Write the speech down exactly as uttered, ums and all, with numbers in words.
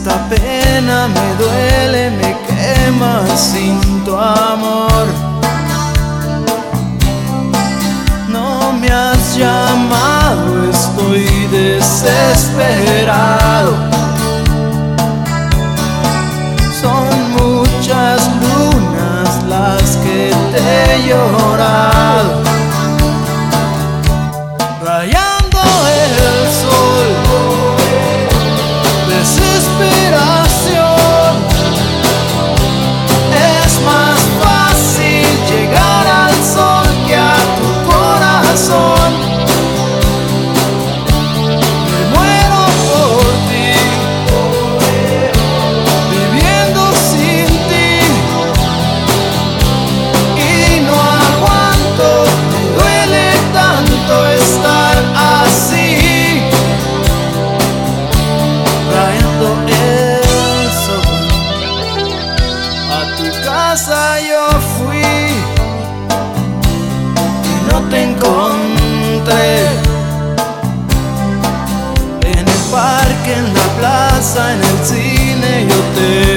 Esta pena me duele, me quema sin tu amor. No me has llamado, estoy desesperado. Son muchas lunas las que te he llorado, rayando el sol. Desesperación, es más fácil llegar al sol que a tu corazón. Me muero por ti, viviendo sin ti, y no aguanto, me duele tanto estar así. Rayando el sol, a tu casa yo fui y no te encontré. En el parque, en la plaza, en el cine yo te